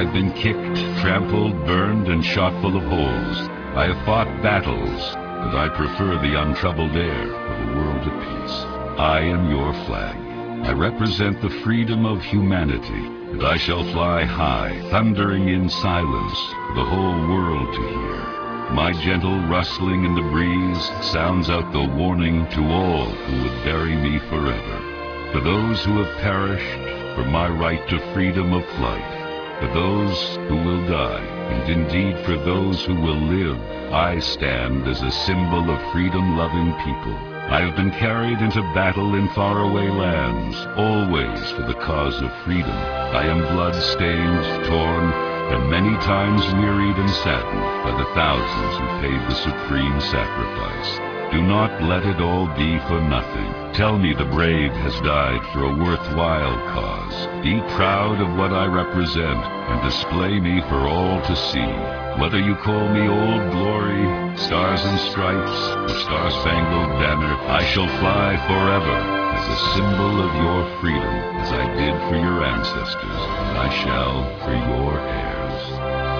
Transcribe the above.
I've been kicked, trampled, burned, and shot full of holes. I have fought battles, but I prefer the untroubled air of a world at peace. I am your flag. I represent the freedom of humanity, and I shall fly high, thundering in silence for the whole world to hear. My gentle rustling in the breeze sounds out the warning to all who would bury me forever. For those who have perished, for my right to freedom of flight. For those who will die, and indeed for those who will live, I stand as a symbol of freedom-loving people. I have been carried into battle in faraway lands, always for the cause of freedom. I am blood-stained, torn, and many times wearied and saddened by the thousands who paid the supreme sacrifice. Do not let it all be for nothing. Tell me the brave has died for a worthwhile cause. Be proud of what I represent and display me for all to see. Whether you call me Old Glory, Stars and Stripes, or Star-Spangled Banner, I shall fly forever as a symbol of your freedom, as I did for your ancestors, and I shall for your heirs.